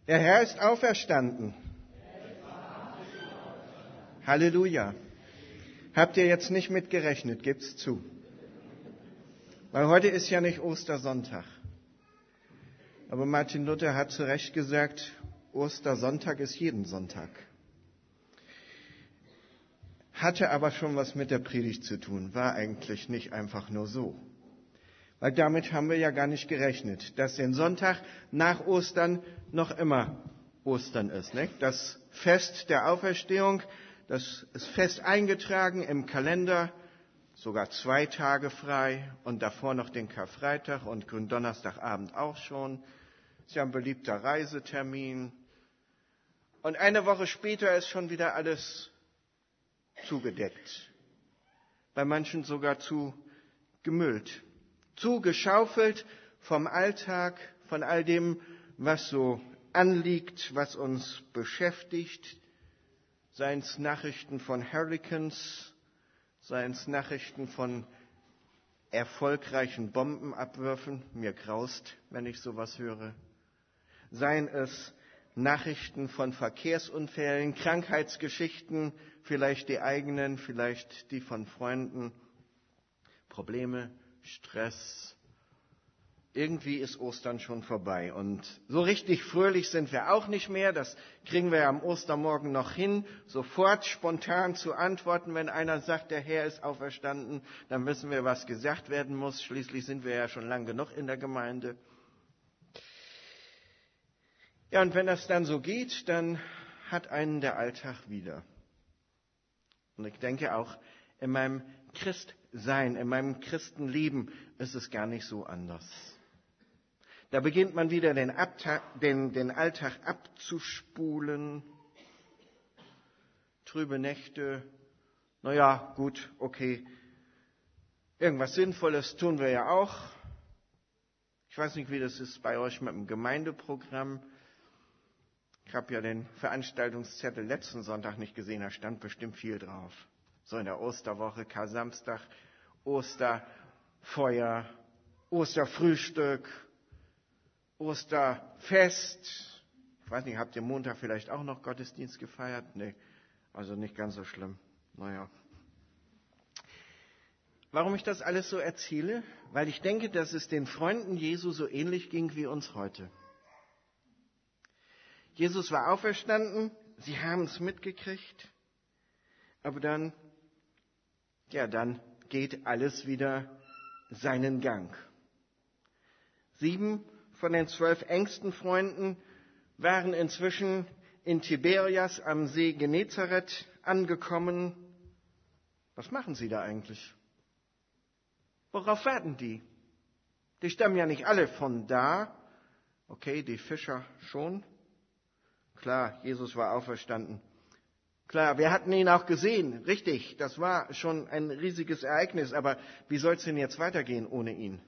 Der Herr ist auferstanden. Halleluja. Habt ihr jetzt nicht mit gerechnet, gibt's zu. Weil heute ist ja nicht Ostersonntag. Aber Martin Luther hat zu Recht gesagt, Ostersonntag ist jeden Sonntag. Hatte aber schon was mit der Predigt zu tun, war eigentlich nicht einfach nur so. Weil damit haben wir ja gar nicht gerechnet, dass den Sonntag nach Ostern noch immer Ostern ist. Nicht? Das Fest der Auferstehung, das ist fest eingetragen im Kalender, sogar 2 Tage frei und davor noch den Karfreitag und Gründonnerstagabend auch schon. Ist ja ein beliebter Reisetermin. Und eine Woche später ist schon wieder alles zugedeckt. Bei manchen sogar zugemüllt. Zugeschaufelt vom Alltag, von all dem, was so anliegt, was uns beschäftigt. Seien es Nachrichten von Hurricanes, seien es Nachrichten von erfolgreichen Bombenabwürfen. Mir graust, wenn ich sowas höre. Seien es Nachrichten von Verkehrsunfällen, Krankheitsgeschichten, vielleicht die eigenen, vielleicht die von Freunden, Probleme, Stress. Irgendwie ist Ostern schon vorbei und so richtig fröhlich sind wir auch nicht mehr. Das kriegen wir ja am Ostermorgen noch hin, sofort spontan zu antworten, wenn einer sagt, der Herr ist auferstanden, dann wissen wir, was gesagt werden muss. Schließlich sind wir ja schon lang genug in der Gemeinde. Ja, und wenn das dann so geht, dann hat einen der Alltag wieder. Und ich denke auch, in meinem Christsein, in meinem Christenleben ist es gar nicht so anders. Da beginnt man wieder den Alltag abzuspulen. Trübe Nächte, naja, gut, okay. Irgendwas Sinnvolles tun wir ja auch. Ich weiß nicht, wie das ist bei euch mit dem Gemeindeprogramm. Ich habe ja den Veranstaltungszettel letzten Sonntag nicht gesehen, da stand bestimmt viel drauf. So in der Osterwoche, Kar-Samstag, Osterfeuer, Osterfrühstück, Osterfest. Ich weiß nicht, habt ihr Montag vielleicht auch noch Gottesdienst gefeiert? Nee, also nicht ganz so schlimm. Naja. Warum ich das alles so erzähle? Weil ich denke, dass es den Freunden Jesu so ähnlich ging wie uns heute. Jesus war auferstanden, sie haben es mitgekriegt, aber dann geht alles wieder seinen Gang. 7 von den 12 engsten Freunden waren inzwischen in Tiberias am See Genezareth angekommen. Was machen sie da eigentlich? Worauf warten die? Die stammen ja nicht alle von da. Okay, die Fischer schon. Klar, Jesus war auferstanden. Klar, wir hatten ihn auch gesehen. Richtig, das war schon ein riesiges Ereignis. Aber wie soll es denn jetzt weitergehen ohne ihn?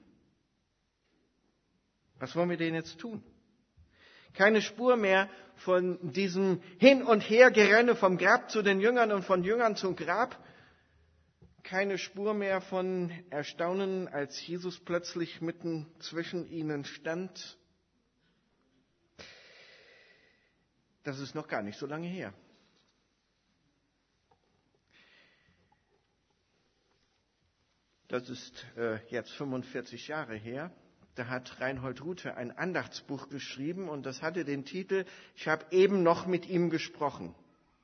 Was wollen wir denn jetzt tun? Keine Spur mehr von diesem Hin- und Hergerenne vom Grab zu den Jüngern und von Jüngern zum Grab. Keine Spur mehr von Erstaunen, als Jesus plötzlich mitten zwischen ihnen stand. Das ist noch gar nicht so lange her. Das ist jetzt 45 Jahre her. Da hat Reinhold Ruthe ein Andachtsbuch geschrieben und das hatte den Titel "Ich habe eben noch mit ihm gesprochen".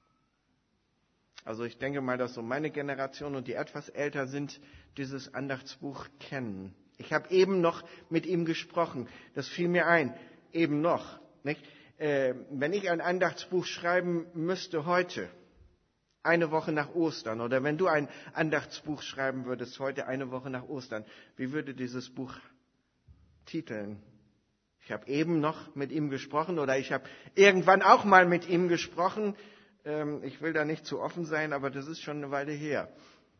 Also ich denke mal, dass so meine Generation und die etwas älter sind, dieses Andachtsbuch kennen. Ich habe eben noch mit ihm gesprochen. Das fiel mir ein. Eben noch. Nicht? Wenn ich ein Andachtsbuch schreiben müsste heute, eine Woche nach Ostern, oder wenn du ein Andachtsbuch schreiben würdest heute, eine Woche nach Ostern, wie würde dieses Buch titeln? Ich habe eben noch mit ihm gesprochen oder ich habe irgendwann auch mal mit ihm gesprochen. Ich will da nicht zu offen sein, aber das ist schon eine Weile her.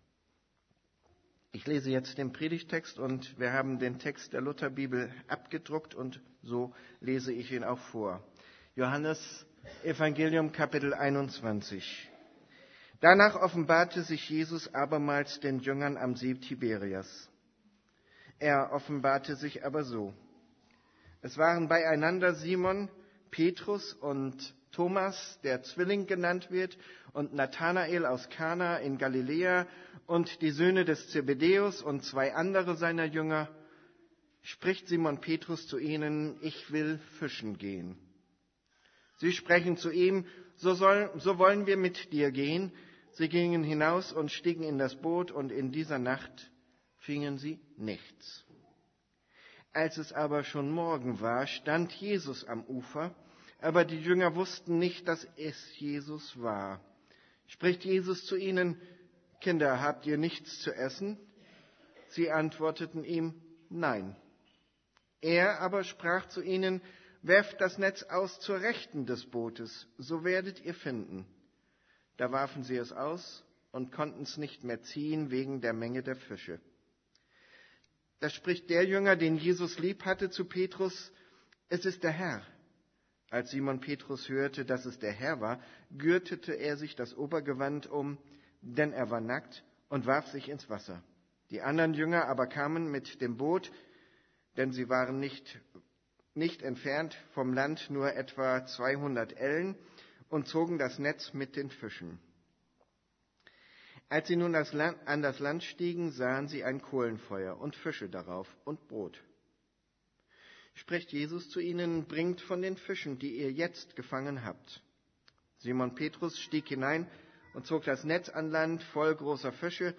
Ich lese jetzt den Predigtext und wir haben den Text der Lutherbibel abgedruckt und so lese ich ihn auch vor. Johannes Evangelium Kapitel 21. Danach offenbarte sich Jesus abermals den Jüngern am See Tiberias. Er offenbarte sich aber so. Es waren beieinander Simon, Petrus und Thomas, der Zwilling genannt wird, und Nathanael aus Kana in Galiläa und die Söhne des Zebedäus und 2 andere seiner Jünger, spricht Simon Petrus zu ihnen: Ich will fischen gehen. Sie sprechen zu ihm: So wollen wir mit dir gehen. Sie gingen hinaus und stiegen in das Boot, und in dieser Nacht fingen sie nichts. Als es aber schon Morgen war, stand Jesus am Ufer, aber die Jünger wussten nicht, dass es Jesus war. Spricht Jesus zu ihnen: Kinder, habt ihr nichts zu essen? Sie antworteten ihm: Nein. Er aber sprach zu ihnen: Werft das Netz aus zur Rechten des Bootes, so werdet ihr finden. Da warfen sie es aus und konnten es nicht mehr ziehen wegen der Menge der Fische. Da spricht der Jünger, den Jesus lieb hatte, zu Petrus: Es ist der Herr. Als Simon Petrus hörte, dass es der Herr war, gürtete er sich das Obergewand um, denn er war nackt, und warf sich ins Wasser. Die anderen Jünger aber kamen mit dem Boot, denn sie waren nicht entfernt vom Land, nur etwa 200 Ellen, und zogen das Netz mit den Fischen. Als sie nun an das Land stiegen, sahen sie ein Kohlenfeuer und Fische darauf und Brot. Spricht Jesus zu ihnen: Bringt von den Fischen, die ihr jetzt gefangen habt. Simon Petrus stieg hinein und zog das Netz an Land voll großer Fische,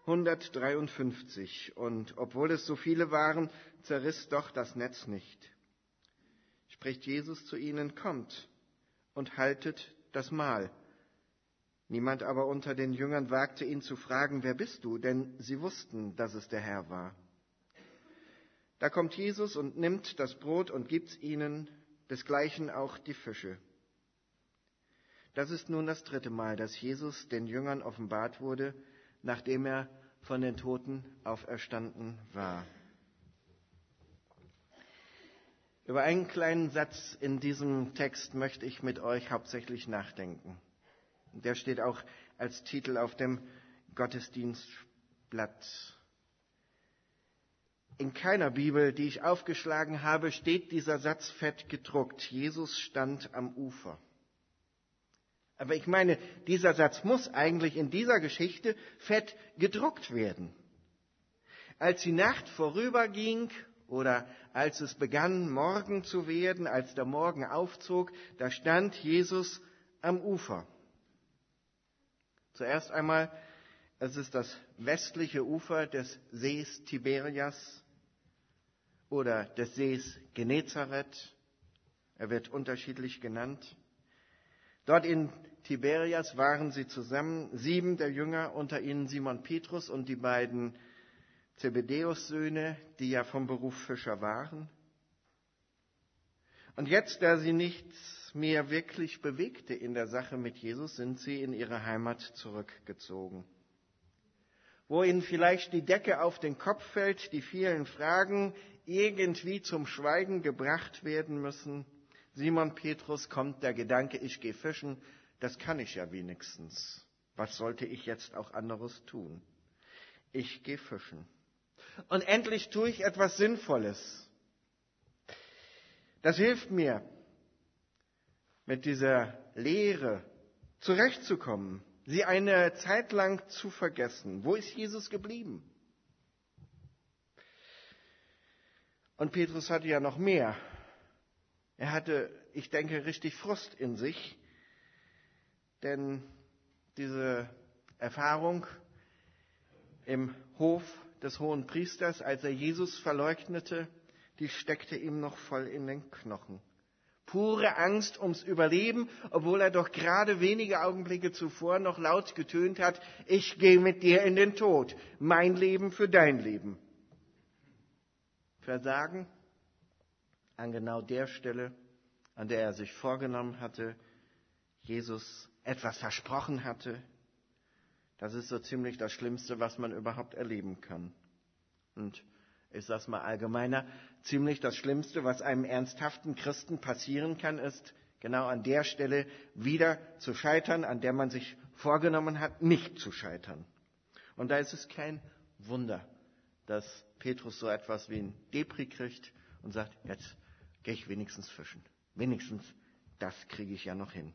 153. Und obwohl es so viele waren, zerriss doch das Netz nicht. Spricht Jesus zu ihnen: Kommt und haltet das Mahl. Niemand aber unter den Jüngern wagte ihn zu fragen: Wer bist du? Denn sie wussten, dass es der Herr war. Da kommt Jesus und nimmt das Brot und gibt's ihnen, desgleichen auch die Fische. Das ist nun das 3. Mal, dass Jesus den Jüngern offenbart wurde, nachdem er von den Toten auferstanden war. Über einen kleinen Satz in diesem Text möchte ich mit euch hauptsächlich nachdenken. Der steht auch als Titel auf dem Gottesdienstblatt. In keiner Bibel, die ich aufgeschlagen habe, steht dieser Satz fett gedruckt: Jesus stand am Ufer. Aber ich meine, dieser Satz muss eigentlich in dieser Geschichte fett gedruckt werden. Als die Nacht vorüberging oder als es begann, Morgen zu werden, als der Morgen aufzog, da stand Jesus am Ufer. Zuerst einmal, es ist das westliche Ufer des Sees Tiberias oder des Sees Genezareth. Er wird unterschiedlich genannt. Dort in Tiberias waren sie zusammen, 7 der Jünger, unter ihnen Simon Petrus und die beiden Zebedäus-Söhne, die ja vom Beruf Fischer waren. Und jetzt, da sie nichts mehr wirklich bewegte in der Sache mit Jesus, sind sie in ihre Heimat zurückgezogen. Wo ihnen vielleicht die Decke auf den Kopf fällt, die vielen Fragen irgendwie zum Schweigen gebracht werden müssen. Simon Petrus kommt der Gedanke: Ich gehe fischen, das kann ich ja wenigstens. Was sollte ich jetzt auch anderes tun? Ich gehe fischen. Und endlich tue ich etwas Sinnvolles. Das hilft mir, mit dieser Lehre zurechtzukommen, sie eine Zeit lang zu vergessen. Wo ist Jesus geblieben? Und Petrus hatte ja noch mehr. Er hatte, ich denke, richtig Frust in sich, denn diese Erfahrung im Hof des Hohen Priesters, als er Jesus verleugnete, die steckte ihm noch voll in den Knochen. Pure Angst ums Überleben, obwohl er doch gerade wenige Augenblicke zuvor noch laut getönt hat: Ich gehe mit dir in den Tod, mein Leben für dein Leben. Versagen an genau der Stelle, an der er sich vorgenommen hatte, Jesus etwas versprochen hatte. Das ist so ziemlich das Schlimmste, was man überhaupt erleben kann. Und ich sage es mal allgemeiner, ziemlich das Schlimmste, was einem ernsthaften Christen passieren kann, ist genau an der Stelle wieder zu scheitern, an der man sich vorgenommen hat, nicht zu scheitern. Und da ist es kein Wunder, dass Petrus so etwas wie ein Depri kriegt und sagt: Jetzt gehe ich wenigstens fischen. Wenigstens das kriege ich ja noch hin.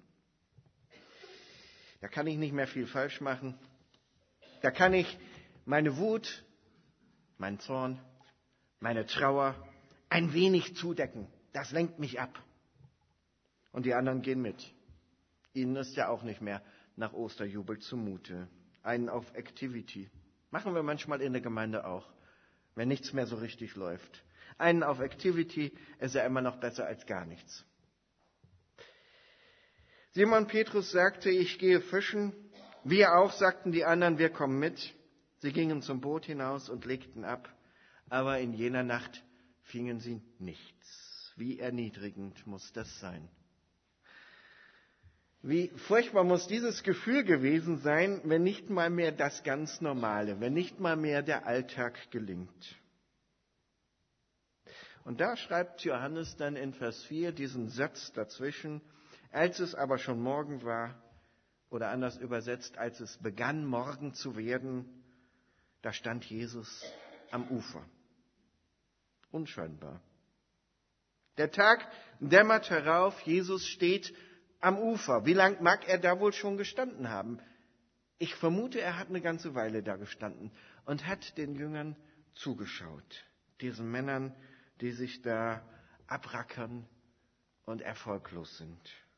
Da kann ich nicht mehr viel falsch machen. Da kann ich meine Wut, meinen Zorn, meine Trauer ein wenig zudecken. Das lenkt mich ab. Und die anderen gehen mit. Ihnen ist ja auch nicht mehr nach Osterjubel zumute. Einen auf Activity. Machen wir manchmal in der Gemeinde auch, wenn nichts mehr so richtig läuft. Einen auf Activity ist ja immer noch besser als gar nichts. Simon Petrus sagte, ich gehe fischen. Wir auch, sagten die anderen, wir kommen mit. Sie gingen zum Boot hinaus und legten ab. Aber in jener Nacht fingen sie nichts. Wie erniedrigend muss das sein. Wie furchtbar muss dieses Gefühl gewesen sein, wenn nicht mal mehr das ganz Normale, wenn nicht mal mehr der Alltag gelingt. Und da schreibt Johannes dann in Vers 4 diesen Satz dazwischen, als es aber schon Morgen war, oder anders übersetzt, als es begann, Morgen zu werden, da stand Jesus am Ufer. Unscheinbar. Der Tag dämmert herauf, Jesus steht am Ufer. Wie lang mag er da wohl schon gestanden haben? Ich vermute, er hat eine ganze Weile da gestanden und hat den Jüngern zugeschaut. Diesen Männern, die sich da abrackern und erfolglos sind.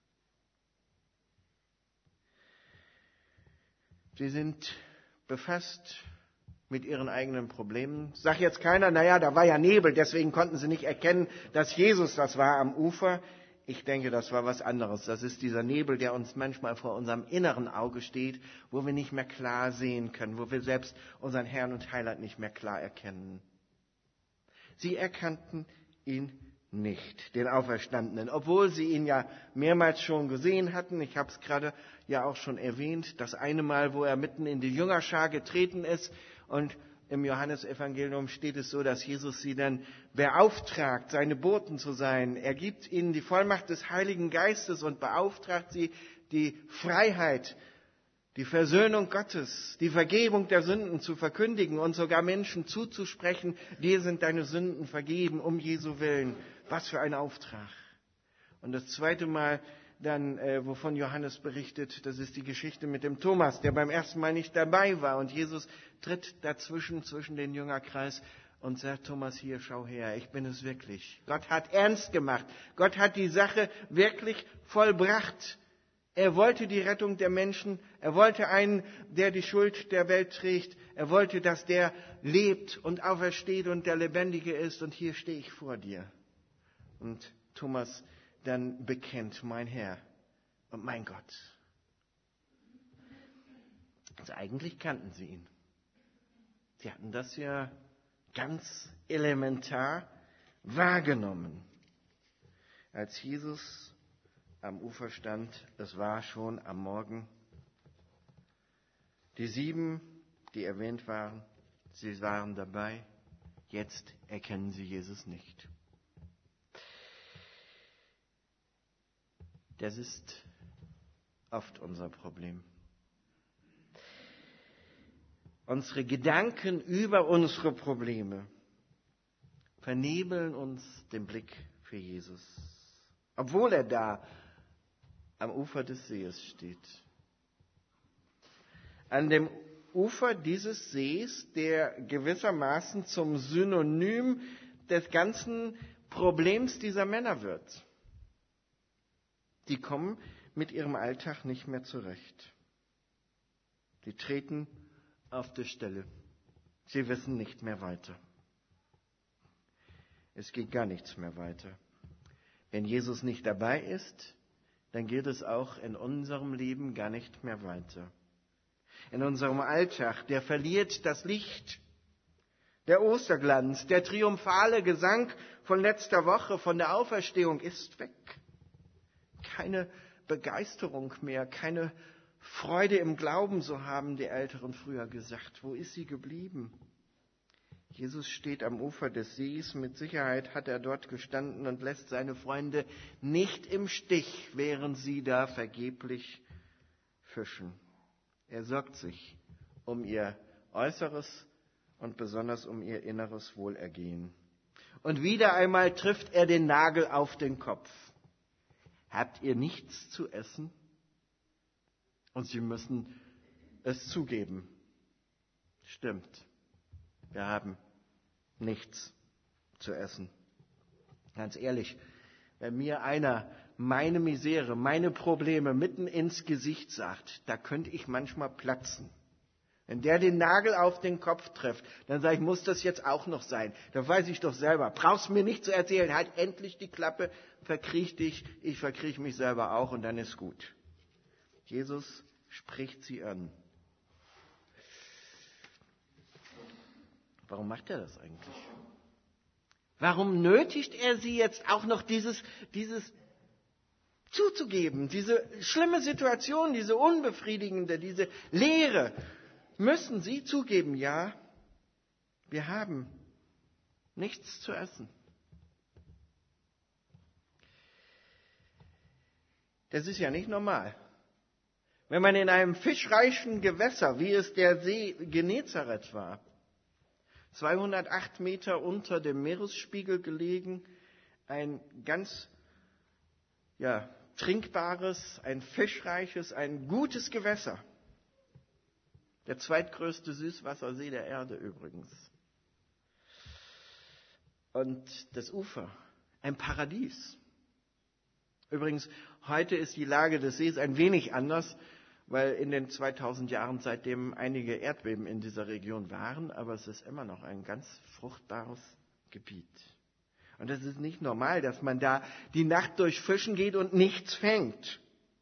Sie sind befasst mit ihren eigenen Problemen. Sagt jetzt keiner, naja, da war ja Nebel, deswegen konnten sie nicht erkennen, dass Jesus das war am Ufer. Ich denke, das war was anderes. Das ist dieser Nebel, der uns manchmal vor unserem inneren Auge steht, wo wir nicht mehr klar sehen können, wo wir selbst unseren Herrn und Heiland nicht mehr klar erkennen. Sie erkannten ihn nicht, den Auferstandenen, obwohl sie ihn ja mehrmals schon gesehen hatten. Ich habe es gerade ja auch schon erwähnt, das eine Mal, wo er mitten in die Jüngerschar getreten ist, und im Johannesevangelium steht es so, dass Jesus sie dann beauftragt, seine Boten zu sein. Er gibt ihnen die Vollmacht des Heiligen Geistes und beauftragt sie, die Freiheit, die Versöhnung Gottes, die Vergebung der Sünden zu verkündigen und sogar Menschen zuzusprechen, dir sind deine Sünden vergeben, um Jesu willen. Was für ein Auftrag. Und das zweite Mal dann, wovon Johannes berichtet, das ist die Geschichte mit dem Thomas, der beim ersten Mal nicht dabei war. Und Jesus tritt dazwischen, zwischen den Jüngerkreis und sagt, Thomas, hier, schau her, ich bin es wirklich. Gott hat ernst gemacht. Gott hat die Sache wirklich vollbracht. Er wollte die Rettung der Menschen. Er wollte einen, der die Schuld der Welt trägt. Er wollte, dass der lebt und aufersteht und der Lebendige ist. Und hier stehe ich vor dir. Und Thomas dann bekennt, mein Herr und mein Gott. Also eigentlich kannten sie ihn. Sie hatten das ja ganz elementar wahrgenommen. Als Jesus am Ufer stand, es war schon am Morgen. Die 7, die erwähnt waren, sie waren dabei. Jetzt erkennen sie Jesus nicht. Das ist oft unser Problem. Unsere Gedanken über unsere Probleme vernebeln uns den Blick für Jesus, obwohl er da am Ufer des Sees steht. An dem Ufer dieses Sees, der gewissermaßen zum Synonym des ganzen Problems dieser Männer wird. Die kommen mit ihrem Alltag nicht mehr zurecht. Die treten auf der Stelle. Sie wissen nicht mehr weiter. Es geht gar nichts mehr weiter. Wenn Jesus nicht dabei ist, dann geht es auch in unserem Leben gar nicht mehr weiter. In unserem Alltag, der verliert das Licht, der Osterglanz, der triumphale Gesang von letzter Woche, von der Auferstehung ist weg. Keine Begeisterung mehr, keine Freude im Glauben, so haben die Älteren früher gesagt. Wo ist sie geblieben? Jesus steht am Ufer des Sees. Mit Sicherheit hat er dort gestanden und lässt seine Freunde nicht im Stich, während sie da vergeblich fischen. Er sorgt sich um ihr Äußeres und besonders um ihr inneres Wohlergehen. Und wieder einmal trifft er den Nagel auf den Kopf. habt ihr nichts zu essen? Und sie müssen es zugeben. Stimmt, wir haben nichts zu essen. Ganz ehrlich, wenn mir einer meine Misere, meine Probleme mitten ins Gesicht sagt, da könnte ich manchmal platzen. Wenn der den Nagel auf den Kopf trifft, dann sage ich, muss das jetzt auch noch sein? Da weiß ich doch selber. Brauchst mir nicht zu erzählen, halt endlich die Klappe, verkriech dich, ich verkriech mich selber auch und dann ist gut. Jesus spricht sie an. Warum macht er das eigentlich? Warum nötigt er sie jetzt auch noch dieses zuzugeben, diese schlimme Situation, diese unbefriedigende, diese Leere? Müssen sie zugeben, ja, wir haben nichts zu essen. Das ist ja nicht normal. Wenn man in einem fischreichen Gewässer, wie es der See Genezareth war, 208 Meter unter dem Meeresspiegel gelegen, ein ganz trinkbares, ein fischreiches, ein gutes Gewässer. Der zweitgrößte Süßwassersee der Erde übrigens. Und das Ufer, ein Paradies. Übrigens, heute ist die Lage des Sees ein wenig anders, weil in den 2000 Jahren seitdem einige Erdbeben in dieser Region waren, aber es ist immer noch ein ganz fruchtbares Gebiet. Und es ist nicht normal, dass man da die Nacht durch Fischen geht und nichts fängt.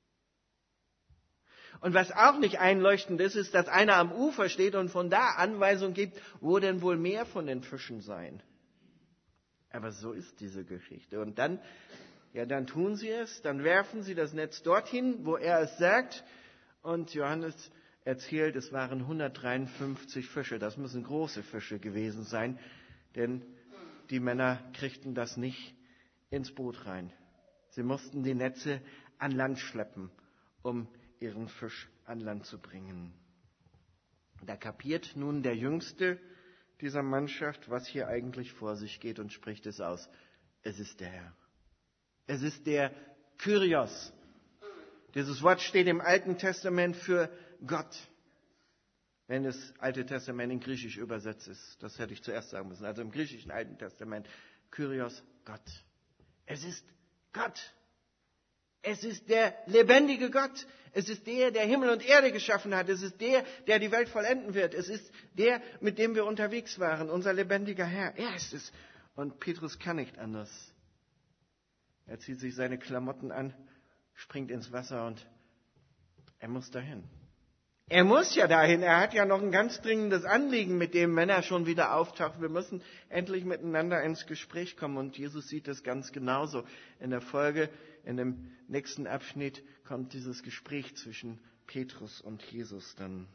Und was auch nicht einleuchtend ist, ist, dass einer am Ufer steht und von da Anweisungen gibt, wo denn wohl mehr von den Fischen seien. Aber so ist diese Geschichte. Und dann tun sie es, dann werfen sie das Netz dorthin, wo er es sagt. Und Johannes erzählt, es waren 153 Fische. Das müssen große Fische gewesen sein, denn die Männer kriegten das nicht ins Boot rein. Sie mussten die Netze an Land schleppen, um ihren Fisch an Land zu bringen. Da kapiert nun der Jüngste dieser Mannschaft, was hier eigentlich vor sich geht und spricht es aus. Es ist der Herr. Es ist der Kyrios. Dieses Wort steht im Alten Testament für Gott. Wenn das Alte Testament in Griechisch übersetzt ist. Das hätte ich zuerst sagen müssen. Also im griechischen Alten Testament, Kyrios, Gott. Es ist Gott. Es ist der lebendige Gott. Es ist der, der Himmel und Erde geschaffen hat. Es ist der, der die Welt vollenden wird. Es ist der, mit dem wir unterwegs waren. Unser lebendiger Herr. Er ist es. Und Petrus kann nicht anders. Er zieht sich seine Klamotten an, springt ins Wasser und er muss dahin. Er muss ja dahin. Er hat ja noch ein ganz dringendes Anliegen mit dem, wenn er schon wieder auftaucht. Wir müssen endlich miteinander ins Gespräch kommen. Und Jesus sieht das ganz genauso. In der Folge, in dem nächsten Abschnitt, kommt dieses Gespräch zwischen Petrus und Jesus dann.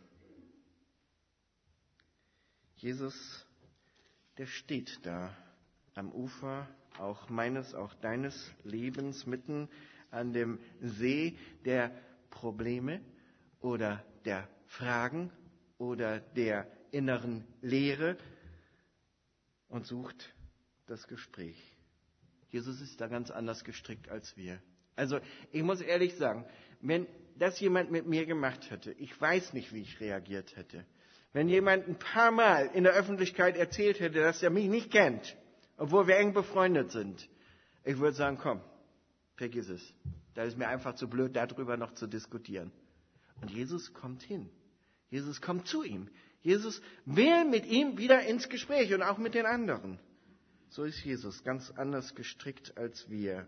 Jesus, der steht da am Ufer, auch meines, auch deines Lebens, mitten an dem See der Probleme oder der Fragen oder der inneren Leere und sucht das Gespräch. Jesus ist da ganz anders gestrickt als wir. Also ich muss ehrlich sagen, wenn das jemand mit mir gemacht hätte, ich weiß nicht, wie ich reagiert hätte. Wenn jemand ein paar Mal in der Öffentlichkeit erzählt hätte, dass er mich nicht kennt, obwohl wir eng befreundet sind, ich würde sagen, komm, vergiss es. Das ist mir einfach zu blöd, darüber noch zu diskutieren. Und Jesus kommt hin. Jesus kommt zu ihm. Jesus will mit ihm wieder ins Gespräch und auch mit den anderen. So ist Jesus ganz anders gestrickt als wir.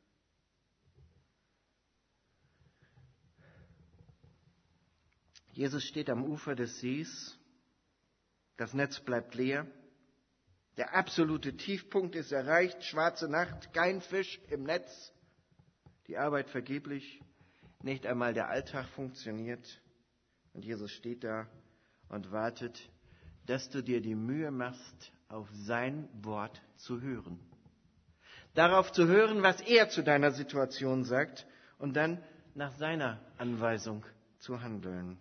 Jesus steht am Ufer des Sees. Das Netz bleibt leer. Der absolute Tiefpunkt ist erreicht. Schwarze Nacht, kein Fisch im Netz. Die Arbeit vergeblich. Nicht einmal der Alltag funktioniert. Und Jesus steht da und wartet, dass du dir die Mühe machst, auf sein Wort zu hören. Darauf zu hören, was er zu deiner Situation sagt und dann nach seiner Anweisung zu handeln.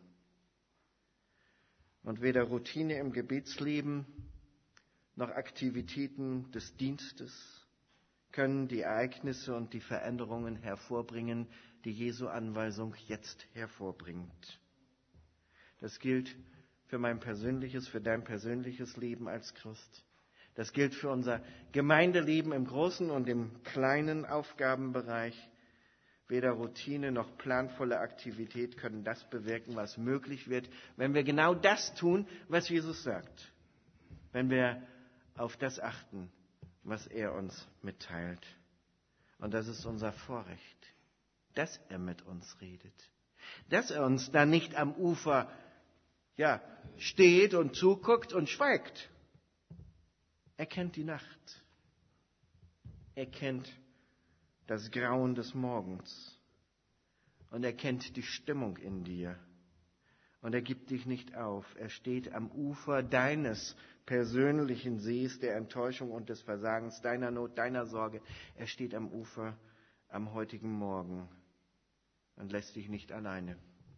Und weder Routine im Gebetsleben noch Aktivitäten des Dienstes können die Ereignisse und die Veränderungen hervorbringen, die Jesu Anweisung jetzt hervorbringt. Das gilt für mein persönliches, für dein persönliches Leben als Christ. Das gilt für unser Gemeindeleben im großen und im kleinen Aufgabenbereich. Weder Routine noch planvolle Aktivität können das bewirken, was möglich wird, wenn wir genau das tun, was Jesus sagt. Wenn wir auf das achten, was er uns mitteilt. Und das ist unser Vorrecht, dass er mit uns redet. Dass er uns da nicht am Ufer steht und zuguckt und schweigt. Er kennt die Nacht. Er kennt das Grauen des Morgens. Und er kennt die Stimmung in dir. Und er gibt dich nicht auf. Er steht am Ufer deines persönlichen Sees, der Enttäuschung und des Versagens, deiner Not, deiner Sorge. Er steht am Ufer am heutigen Morgen und lässt dich nicht alleine.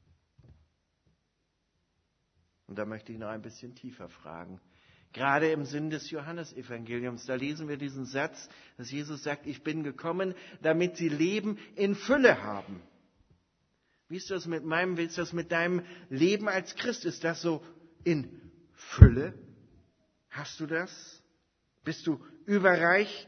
Und da möchte ich noch ein bisschen tiefer fragen. Gerade im Sinn des Johannesevangeliums, da lesen wir diesen Satz, dass Jesus sagt, ich bin gekommen, damit sie Leben in Fülle haben. Wie ist das mit deinem Leben als Christ? Ist das so in Fülle? Hast du das? Bist du überreich?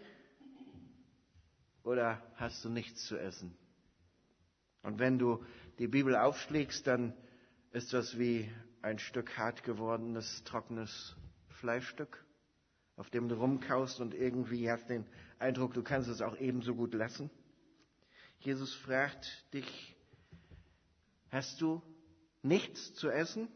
Oder hast du nichts zu essen? Und wenn du die Bibel aufschlägst, dann ist das wie ein Stück hart gewordenes, trockenes Fleischstück, auf dem du rumkaust und irgendwie hast den Eindruck, du kannst es auch ebenso gut lassen. Jesus fragt dich, hast du nichts zu essen?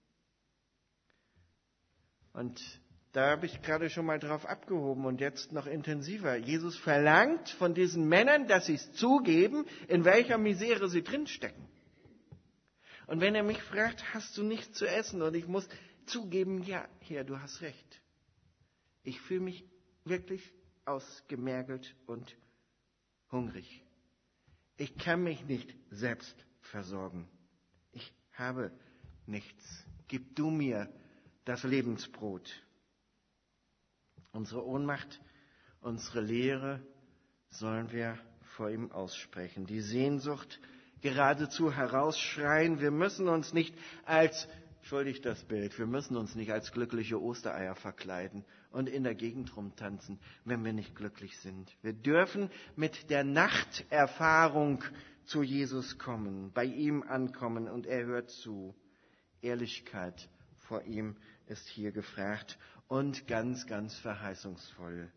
Und da habe ich gerade schon mal drauf abgehoben und jetzt noch intensiver. Jesus verlangt von diesen Männern, dass sie es zugeben, in welcher Misere sie drinstecken. Und wenn er mich fragt, hast du nichts zu essen? Und ich muss zugeben, ja, Herr, du hast recht. Ich fühle mich wirklich ausgemergelt und hungrig. Ich kann mich nicht selbst versorgen. Ich habe nichts. Gib du mir das Lebensbrot. Unsere Ohnmacht, unsere Leere sollen wir vor ihm aussprechen. Die Sehnsucht geradezu herausschreien. Wir müssen uns nicht als, entschuldigt das Bild, wir müssen uns nicht als glückliche Ostereier verkleiden und in der Gegend rumtanzen, wenn wir nicht glücklich sind. Wir dürfen mit der Nachterfahrung zu Jesus kommen, bei ihm ankommen und er hört zu. Ehrlichkeit vor ihm ist hier gefragt und ganz, ganz verheißungsvoll.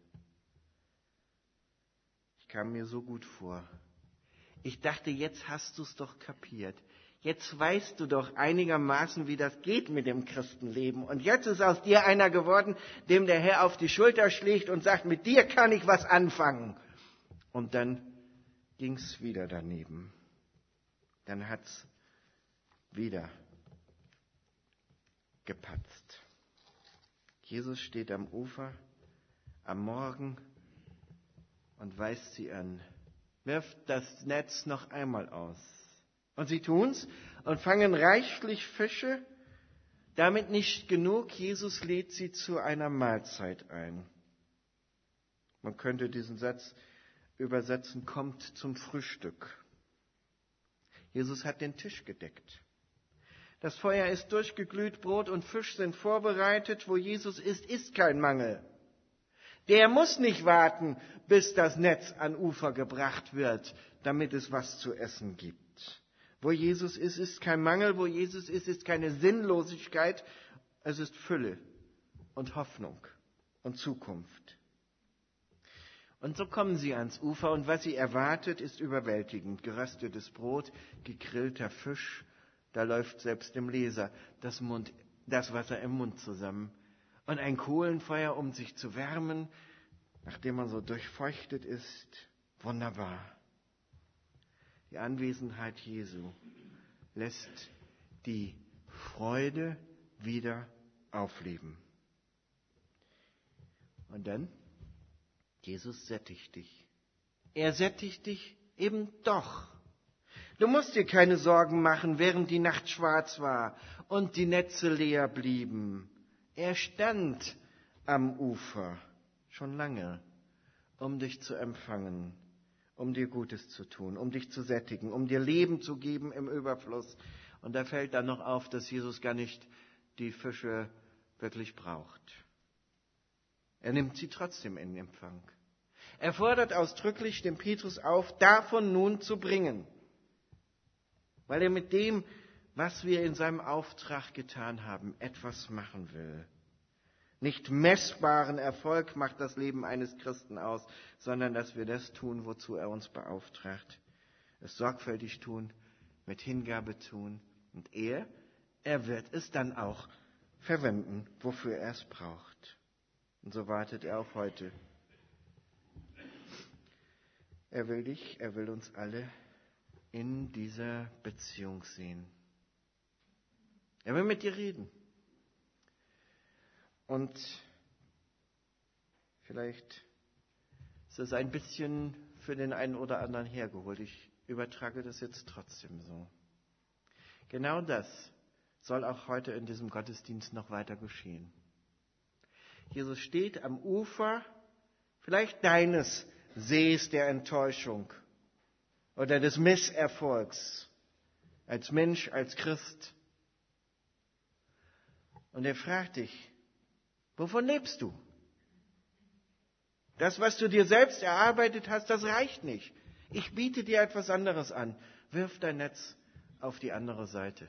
Ich kam mir so gut vor. Ich dachte, jetzt hast du es doch kapiert. Jetzt weißt du doch einigermaßen, wie das geht mit dem Christenleben. Und jetzt ist aus dir einer geworden, dem der Herr auf die Schulter schlägt und sagt, mit dir kann ich was anfangen. Und dann ging's wieder daneben. Dann hat's wieder gepatzt. Jesus steht am Ufer, am Morgen und weist sie an. Wirft das Netz noch einmal aus. Und sie tun's und fangen reichlich Fische. Damit nicht genug, Jesus lädt sie zu einer Mahlzeit ein. Man könnte diesen Satz übersetzen, kommt zum Frühstück. Jesus hat den Tisch gedeckt. Das Feuer ist durchgeglüht, Brot und Fisch sind vorbereitet. Wo Jesus ist kein Mangel. Der muss nicht warten, bis das Netz an Ufer gebracht wird, damit es was zu essen gibt. Wo Jesus ist kein Mangel. Wo Jesus ist keine Sinnlosigkeit. Es ist Fülle und Hoffnung und Zukunft. Und so kommen sie ans Ufer und was sie erwartet, ist überwältigend. Geröstetes Brot, gegrillter Fisch. Da läuft selbst dem Leser das Wasser im Mund zusammen. Und ein Kohlenfeuer, um sich zu wärmen, nachdem man so durchfeuchtet ist. Wunderbar. Die Anwesenheit Jesu lässt die Freude wieder aufleben. Und dann, Jesus sättigt dich. Er sättigt dich eben doch. Du musst dir keine Sorgen machen, während die Nacht schwarz war und die Netze leer blieben. Er stand am Ufer schon lange um dich zu empfangen, um dir Gutes zu tun, um dich zu sättigen, um dir Leben zu geben im Überfluss. Und da fällt dann noch auf, dass Jesus gar nicht die Fische wirklich braucht. Er nimmt sie trotzdem in Empfang. Er fordert ausdrücklich den Petrus auf, davon nun zu bringen, weil er mit dem, was wir in seinem Auftrag getan haben, etwas machen will. Nicht messbaren Erfolg macht das Leben eines Christen aus, sondern dass wir das tun, wozu er uns beauftragt. Es sorgfältig tun, mit Hingabe tun. Und er wird es dann auch verwenden, wofür er es braucht. Und so wartet er auch heute. Er will dich, er will uns alle in dieser Beziehung sehen. Er will mit dir reden. Und vielleicht ist es ein bisschen für den einen oder anderen hergeholt. Ich übertrage das jetzt trotzdem so. Genau das soll auch heute in diesem Gottesdienst noch weiter geschehen. Jesus steht am Ufer, vielleicht deines Sees der Enttäuschung oder des Misserfolgs, als Mensch, als Christ. Und er fragt dich, wovon lebst du? Das, was du dir selbst erarbeitet hast, das reicht nicht. Ich biete dir etwas anderes an. Wirf dein Netz auf die andere Seite.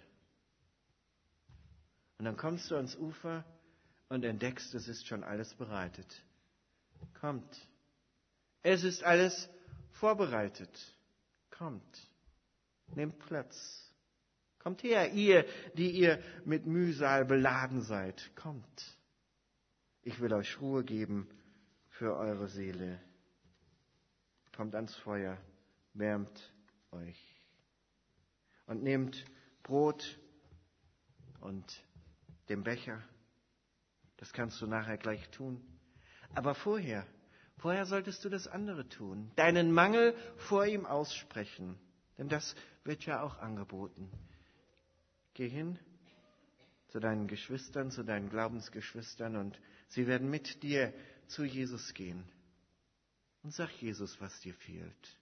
Und dann kommst du ans Ufer und entdeckst, es ist schon alles bereitet. Kommt. Es ist alles vorbereitet. Kommt. Nehmt Platz. Kommt her, ihr, die ihr mit Mühsal beladen seid. Kommt. Ich will euch Ruhe geben für eure Seele. Kommt ans Feuer, wärmt euch. Und nehmt Brot und den Becher. Das kannst du nachher gleich tun. Aber vorher solltest du das andere tun. Deinen Mangel vor ihm aussprechen. Denn das wird ja auch angeboten. Geh hin zu deinen Geschwistern, zu deinen Glaubensgeschwistern und sie werden mit dir zu Jesus gehen. Und sag Jesus, was dir fehlt.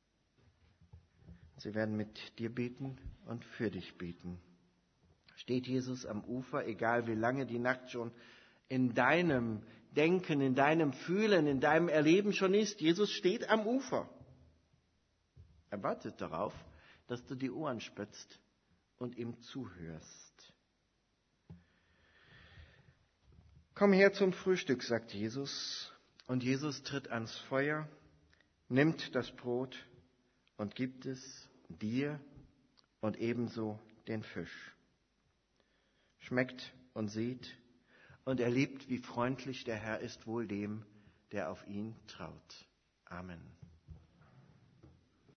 Sie werden mit dir beten und für dich beten. Steht Jesus am Ufer, egal wie lange die Nacht schon in deinem Denken, in deinem Fühlen, in deinem Erleben schon ist. Jesus steht am Ufer. Er wartet darauf, dass du die Ohren spitzt und ihm zuhörst. Komm her zum Frühstück, sagt Jesus. Und Jesus tritt ans Feuer, nimmt das Brot und gibt es dir und ebenso den Fisch. Schmeckt und sieht und erlebt, wie freundlich der Herr ist, wohl dem, der auf ihn traut. Amen.